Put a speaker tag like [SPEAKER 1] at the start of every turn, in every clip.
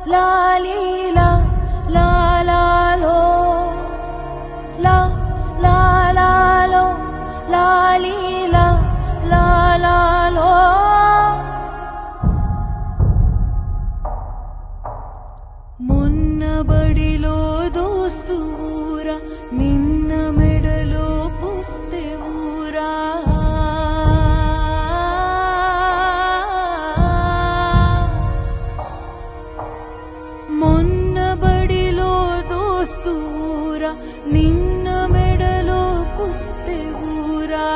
[SPEAKER 1] లాలీలా లాలాలో లా లాలాలో లాలీలా లాలాలో మొన్న బడిలో దోస్తు ఊరా నిన్న మెడలో పుస్తే ఊరా మొన్న బడిలో దోస్తు ఊరా నిన్న మెడలో పుస్తే ఊరా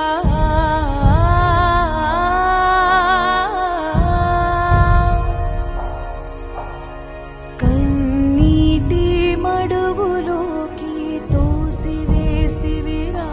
[SPEAKER 1] కన్నీటి మడుగులోకి తోసివేస్తివిరా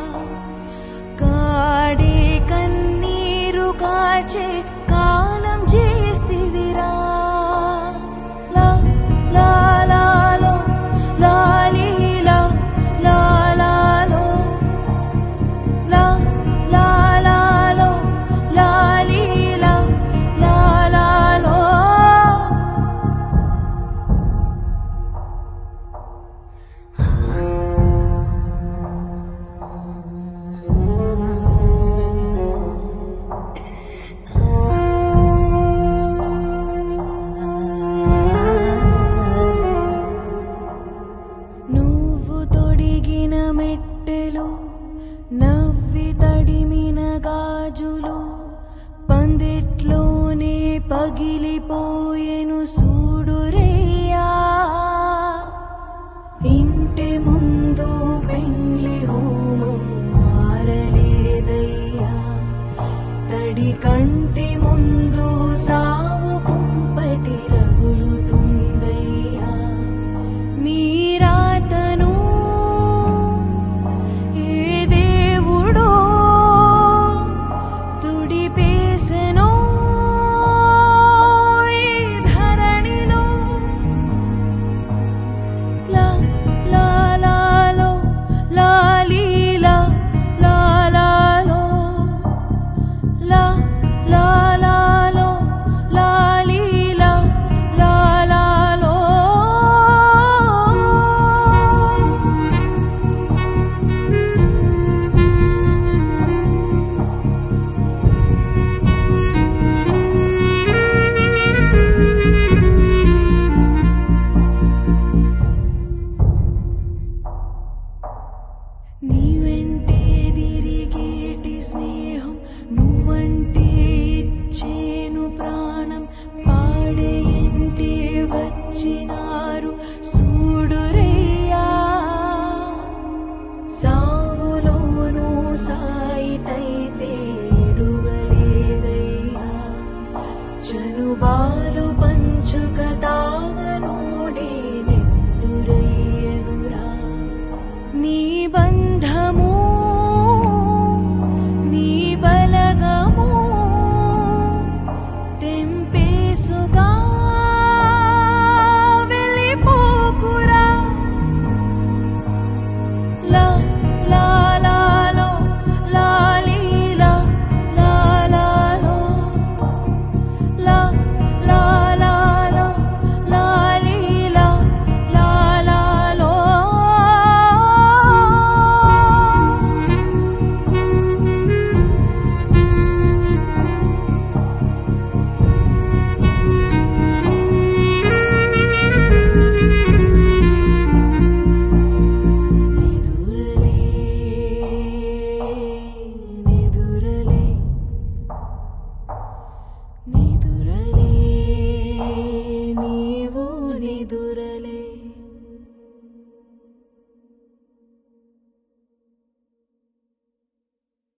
[SPEAKER 1] కాడే కన్నీరు కాచే కాలం చేస్తివిరా లా లాలాలో లాలీలా లాలాలో లా లాలాలో లాలీలా లాలాలో నువ్వు తొడిగిన మెట్టెలు నవ్వి తడిమిన గాజులు పందిట్లోనే పగిలిపోయెను సూడురేయా ఇంటి ముందు పెండ్లి హోమం మారలేదయ్యా తడి కంటి ముందు సావు కుంపటి రగులుతుందయ్యా మీరాతను ఏ దేవుడో తుడిపేసెనో ఈ ధరణిలో లా లాలాలో లాలీలా లాలాలో లా లాలాలో లాలీలా లాలాలో నీ వెంటే తిరిగేటి స్నేహం నువ్వంటే ఇచ్చేను ప్రాణం పాడే ఇంటే వచ్చినారు సూడురేయా సావులోను సాయితైతే ఎడువలేదయ్యా చనుబాలు పంచుక తావనోడే నెత్తురయ్యనురా నీ బంధము నీ బలగము తెంపేసుగా